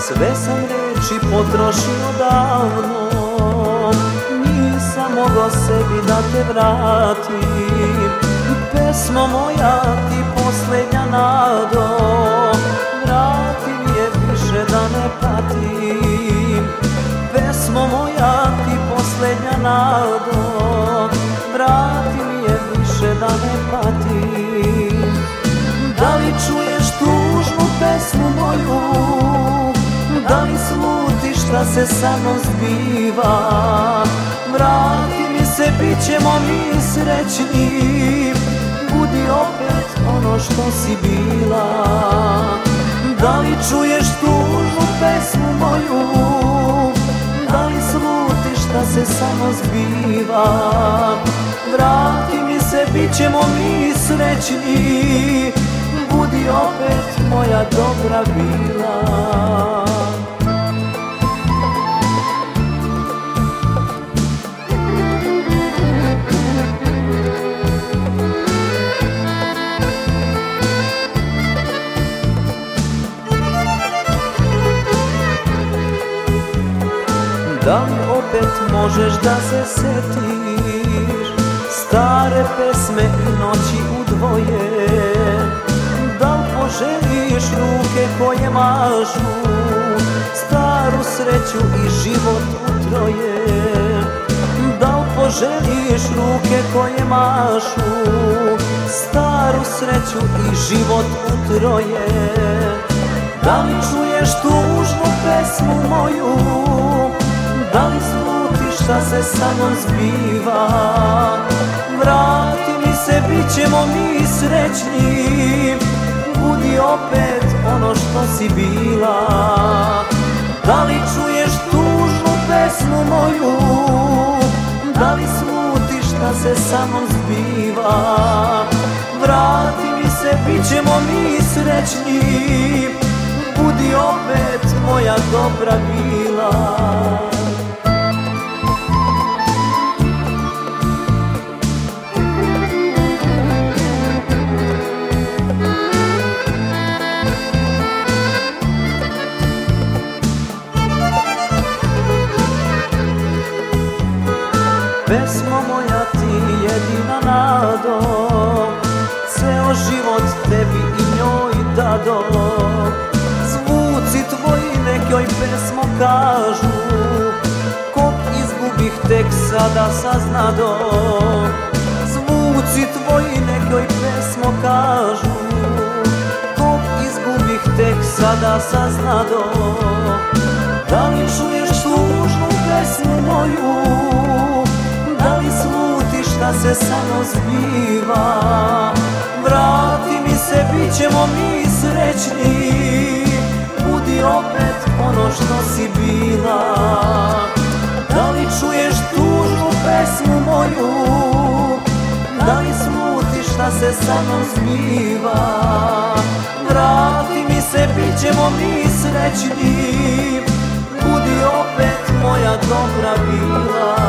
Sve sam reči potrošio davno, nisam mogao sebi da te vratim. Pesmo moja ti posljednja nado, vrati mi je više da ne patim. Pesmo moja ti posljednja nado, vrati mi je više da ne patim. Da li čuješ tužnu pesmu moju, da li slutiš šta se sa mnom zbiva? Vrati mi se, bit ćemo mi srećni, budi opet ono što si bila. Da li čuješ tužnu pesmu moju, da li slutiš šta se sa mnom zbiva? Vrati mi se, bit ćemo mi srećni, budi opet moja dobra bila. Da li opet možeš da se setiš stare pesme i noći u dvoje? Da li poželiš ruke koje mažu staru sreću i život u troje? Da li poželiš ruke koje mažu staru sreću i život u troje? Da li čuješ tužnu pesmu moju, da li slutiš šta se sa mnom zbiva? Vrati mi se, bit ćemo mi srećni, budi opet ono što si bila. Da li čuješ tužnu pesmu moju, da li slutiš šta se sa mnom zbiva? Vrati mi se, bit ćemo mi srećni, budi opet moja dobra bila. Pesmo moja ti jedina nado, ceo život tebi i njoj dado. Zvuci tvoji nekoj pesmo kažu, kog izgubih tek sada saznado. Zvuci tvoji nekoj pesmo kažu, kog izgubih tek sada saznado. Da li čuješ tužnu pesmu moju, da li slutiš šta se sa mnom zbiva? Vrati mi se, bit ćemo mi srećni, budi opet ono što si bila. Da li čuješ tužnu pesmu moju, da li slutiš šta se sa mnom zbiva? Vrati mi se, bit ćemo mi srećni, budi opet moja dobra bila.